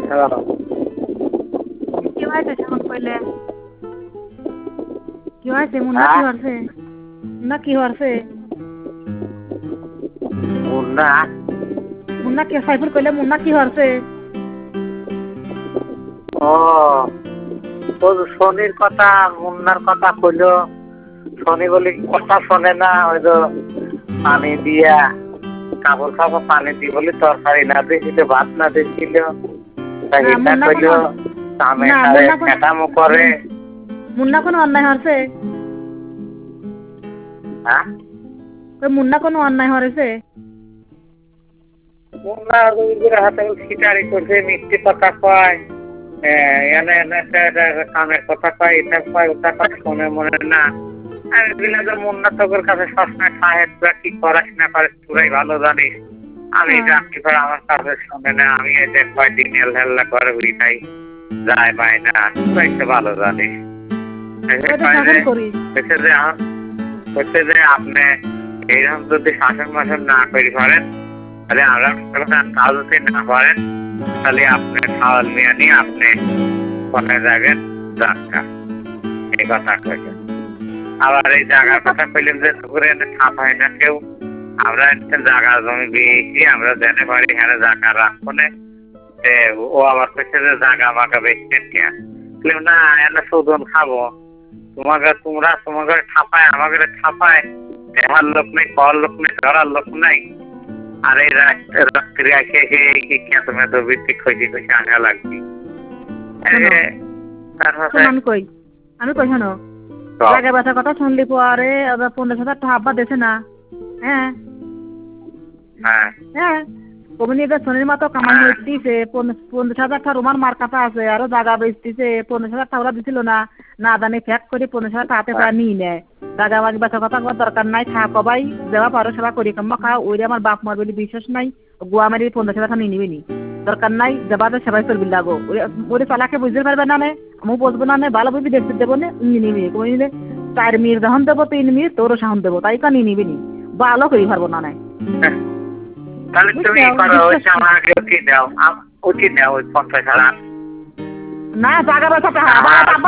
হ্যাঁ। কি হয়েছে সেমন কইলে? কি হয়েছে? মুন্না কি হ্যাঁ হয়েছে? মুন্না কি হয়েছে? মুন্না মুন্না কি সাইফুল কইলে মুন্না কি হয়েছে? ও তোর শনির কথা মুন্নার কথা কইলো। শনি বলি কথা শোনে না, ওই তো পানি দিয়া কাপড় খাবো পানি দি বলি তরকারি না দিয়েছিল, ভাত না দিয়েছিল, না এটা মুন্না কইলো কোনো কামে না সারে মুন্না কোন খ্যাটামো করে। মুন্না কোনো অন্যায় হয়েছে? হ্যাঁ ওই মুন্না কোনো অন্যায় হয়েছে? মুন্না রবিদের হাতে শিকারি করছে, মিষ্টি কথা কয়, এনে এনে কামের কথা কয়, এটা কয় ওটা কয়, শোনে মনে না। আমি বললাম যে মুন্না তোর কাছে সবসময় সাহেব কি করাস না করিস তোরাই ভালো জানিস। আমি রাত্রি করে আমার কাছে শোনে না, আমি এই যে কয়দিন হেল্লা করে উড়ি খাই যায় পাই না, তুই তো ভালো জানিস। হচ্ছে যে আপনি এইরকম যদি শাসন মাসন না করি পারেন, তাহলে আমরা কাজ যদি না পারেন, তাহলে আপনি খাওয়াল মিয়া নিয়ে আপনি কোনে যাবেন যাত্রা, এই কথা কইলেন। আবার এই জায়গার কথা কইলেন যে পুকুরে এনে ছাপ হয় না কেউ, আমরা জায়গা জমি বেশি, আমরা জেনে পারি এখানে জায়গা রাখবো না। ও আবার কইছে যে জায়গা মাকা বেচছেন কেন? না এনে শোধন খাবো, তোমাকে ছাপায় আমাকে ছাপায়, দেখার লোক নেই, পাওয়ার লোক নেই, ধরার লোক নাই। আর এই রাত্রি আসে তুমি তো বৃত্তি খুঁজে খুঁজে আনা লাগবে। আমি কই শোনো, জায়গা বেচার কথা শুনলি পরে 15,000 টাকা আব্বা দেছে না? হ্যাঁ হ্যাঁ কমিনি এবার শনির মতো কামাই হইতেছে, 15,000 টাকা রোমার মার কাছে আছে, আরো জায়গা বেচতেছে, 15,000 টাকা ওরা দিছিল না, না জানি ফ্যাক করে 15,000 টাকা হাতে করে নিয়ে নেয়। জায়গা বাড়ি বেচার কথা কোনো দরকার নাই, থাক সবাই দেওয়া পারো সেবা করি কাম্মা খাও, ওই আমার বাপ মার বলি বিশ্বাস নাই, গোয়া মারি 15,000 টাকা নিয়ে নিবি নি, দরকার নাই, দেবাতে সেবাই করবি লাগো, ওরে চালাকে বুঝতে পারবে না নে, আমিও বুঝবো না নে, ভালো বুঝবি দেখতে দেবো নে, নিয়ে নিবি কই নিলে 4 মিনিট যখন দেবো 3 মিনিট তোরও সাহন দেবো, তাই কা নিয়ে নিবি নি, ভালো করি পারবো না নাই। তাহলে তুমি করো, আমাকে উঠিয়ে দাও ওই 50,000। না জায়গা বেচা টাকা